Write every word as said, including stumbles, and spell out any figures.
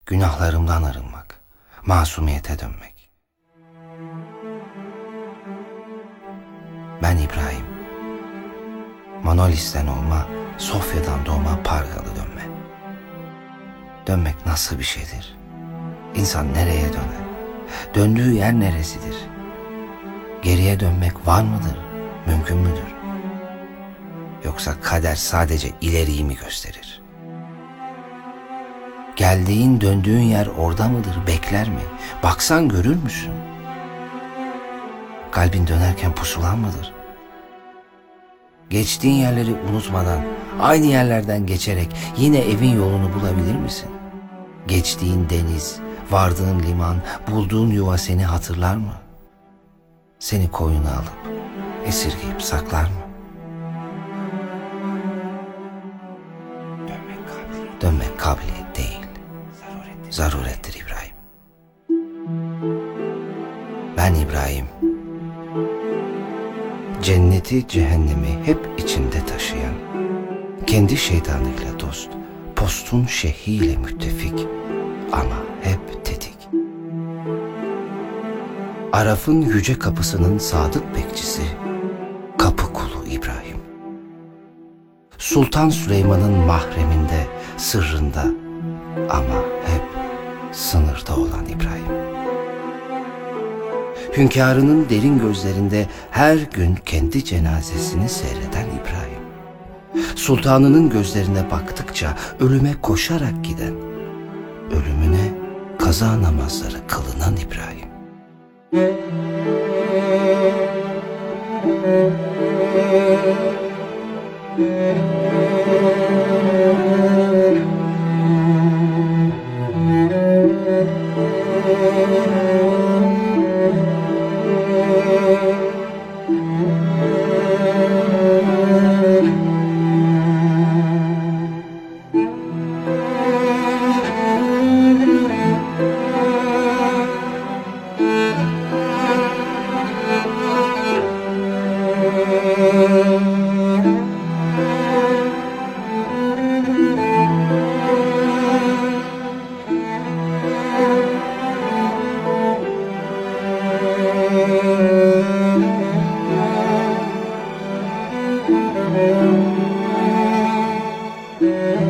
günahlarımdan arınmak, masumiyete dönmek. Ben İbrahim, Manolis'ten olma, Sofya'dan doğma Pargalı dönme. Dönmek nasıl bir şeydir? İnsan nereye döner? Döndüğü yer neresidir? Geriye dönmek var mıdır? Mümkün müdür? Yoksa kader sadece ileriyi mi gösterir? Geldiğin, döndüğün yer orada mıdır? Bekler mi? Baksan görür müsün? Kalbin dönerken pusulan mıdır? Geçtiğin yerleri unutmadan, aynı yerlerden geçerek yine evin yolunu bulabilir misin? Geçtiğin deniz, vardığın liman, bulduğun yuva seni hatırlar mı? Seni koynuna alıp, esirgeyip saklar mı? Dönmek kabiliyet, Dönmek kabiliyet değil, zarurettir İbrahim. Ben İbrahim, cenneti cehennemi hep içinde taşıyan, kendi şeytanıyla dost, postun şehiyle müttefik ama hep tetik. Araf'ın yüce kapısının sadık bekçisi, kapı kulu İbrahim. Sultan Süleyman'ın mahreminde, sırrında ama hep sınırda olan İbrahim. Hünkârının derin gözlerinde her gün kendi cenazesini seyreden İbrahim. Sultanının gözlerine baktıkça ölüme koşarak giden, ölümüne kaza namazları kılınan İbrahim. Thank you.